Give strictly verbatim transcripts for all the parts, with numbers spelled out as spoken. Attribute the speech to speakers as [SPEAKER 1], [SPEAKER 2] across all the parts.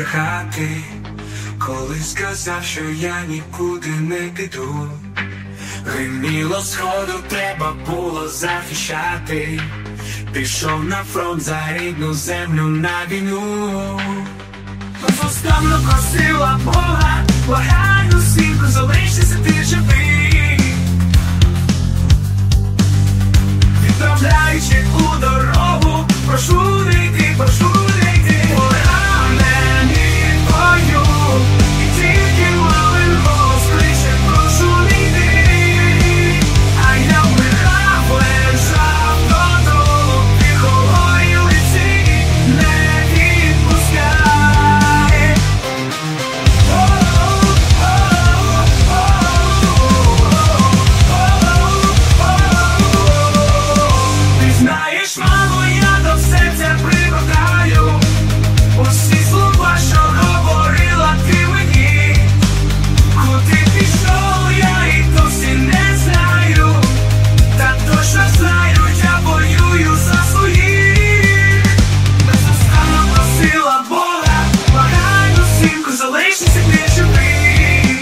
[SPEAKER 1] брехати, коли сказав, що я нікуди не піду. Гриміло сходу, треба було захищати. Пішов на фронт за рідну землю на війну. Безустанно просила Бога, благаю всіх, залишися ти живий. Відправляючи у дорогу, прошу не йти, прошу не йти. Поранений бою, і тільки малий голос кличе, прошу не йти. А я вмирав, лежав додолу, ти холої лиці не відпускай. Ти знаєш, мамо, я до серця прикладаю усі слова, що говорила ти мені. Куди пішов, я і досі не знаю. Та точно знаю, я воюю за своїх. Безустанно просила Бога, благаю синку, залишися ти живий.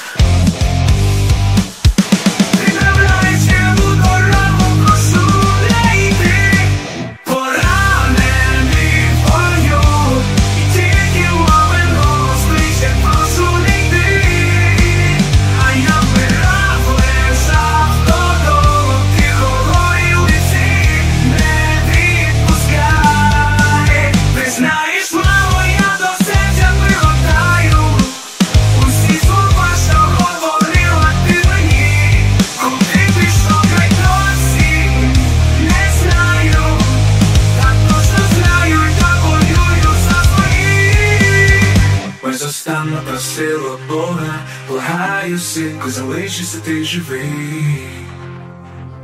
[SPEAKER 1] Відправляючи у дорогу, прошу не йти. Поранений в бою, і тільки мовин голос кличе, прошу не йти. А я вмирав, лежав додолу, ти холої лиці не відпускай. Ти знаєш, мамо, я до серця пригортаю усі слова, що говорила ти мені. Куди пішов, я й досі не знаю. Так точно знаю, я воюю за своїх. Безостанно просила Бога, благаю синку, залишися ти живий.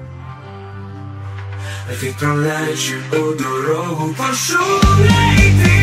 [SPEAKER 1] Відправляючи у дорогу, прошу не йти.